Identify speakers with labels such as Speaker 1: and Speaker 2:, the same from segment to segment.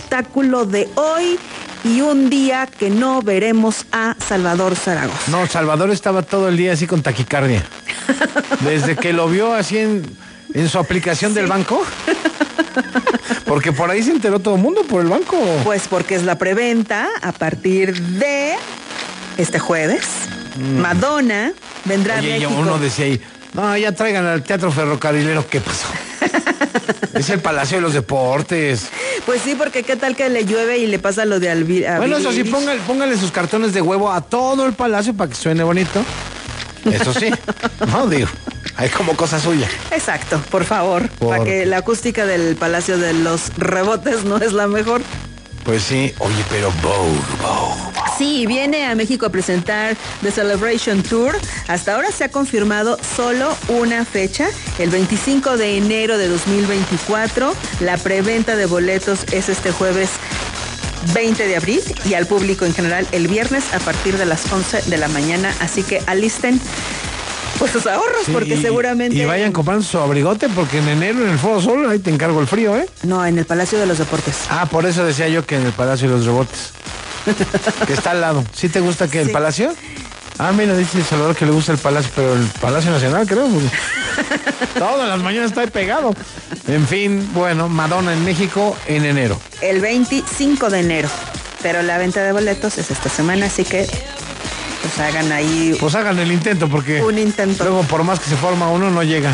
Speaker 1: espectáculo de hoy y un día que no veremos a Salvador Zaragoza.
Speaker 2: No, Salvador estaba todo el día así con taquicardia. Desde que lo vio así en su aplicación del banco. Porque por ahí se enteró todo el mundo, por el banco.
Speaker 1: Pues porque es la preventa a partir de este jueves. Madonna vendrá a México.
Speaker 2: Uno decía ahí, no, ya traigan al Teatro Ferrocarrilero. ¿Qué pasó? Es el Palacio de los Deportes.
Speaker 1: Pues sí, porque qué tal que le llueve y le pasa lo de Alvira.
Speaker 2: Bueno, eso sí, póngale sus cartones de huevo a todo el palacio para que suene bonito. Eso sí, no digo, hay como cosa suya.
Speaker 1: Exacto, por favor, para que la acústica del Palacio de los Rebotes no es la mejor.
Speaker 2: Pues sí, oye, pero Vogue.
Speaker 1: Sí, viene a México a presentar The Celebration Tour. Hasta ahora se ha confirmado solo una fecha, el 25 de enero de 2024. La preventa de boletos es este jueves 20 de abril y al público en general el viernes a partir de las 11 de la mañana. Así que alisten pues sus ahorros, sí, porque seguramente...
Speaker 2: Y vayan comprando su abrigote porque en enero en el Foro Sol ahí te encargo el frío, ¿eh?
Speaker 1: No, en el Palacio de los Deportes.
Speaker 2: Ah, por eso decía yo que en el Palacio de los Rebotes. Que está al lado. ¿Sí te gusta que el Palacio? Ah, mira, dice Salvador que le gusta el Palacio, pero el Palacio Nacional, creo. Todas las mañanas está ahí pegado. En fin, bueno, Madonna en México en enero.
Speaker 1: El 25 de enero. Pero la venta de boletos es esta semana, así que pues hagan ahí...
Speaker 2: Pues hagan el intento, porque...
Speaker 1: Un intento.
Speaker 2: Luego, por más que se forma uno, no llega.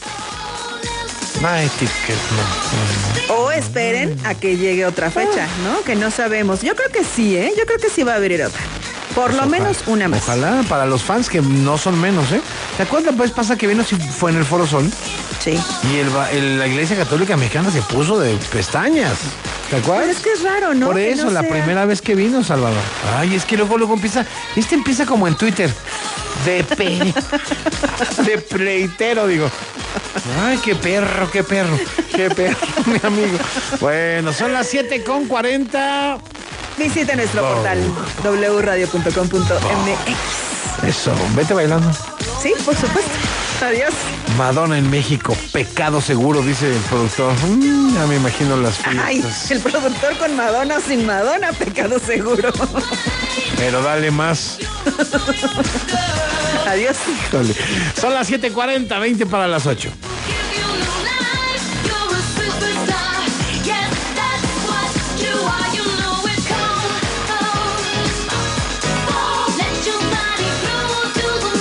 Speaker 2: Ay, no.
Speaker 1: O esperen a que llegue otra fecha, ¿no? Que no sabemos. Yo creo que sí, ¿eh? Yo creo que sí va a haber otra. Por lo menos una más.
Speaker 2: Ojalá, para los fans que no son menos, ¿eh? ¿Te acuerdas la vez pasada que vino si fue en el Foro Sol?
Speaker 1: Sí.
Speaker 2: Y la Iglesia Católica Mexicana se puso de pestañas. ¿Te acuerdas?
Speaker 1: Pero es que es raro, ¿no?
Speaker 2: Por eso, la primera vez que vino, Salvador. Ay, es que luego empieza... empieza como en Twitter. De pleitero, digo. Ay, qué perro, mi amigo. Bueno, son las 7:40.
Speaker 1: Visita nuestro portal wradio.com.mx.
Speaker 2: Eso, vete bailando.
Speaker 1: Sí, por supuesto. Adiós.
Speaker 2: Madonna en México, pecado seguro, dice el productor. Ya me imagino las fiestas.
Speaker 1: Ay, el productor con Madonna o sin Madonna, pecado seguro.
Speaker 2: Pero dale más.
Speaker 1: Adiós.
Speaker 2: Híjole. Son las 7:40, 20 para las 8.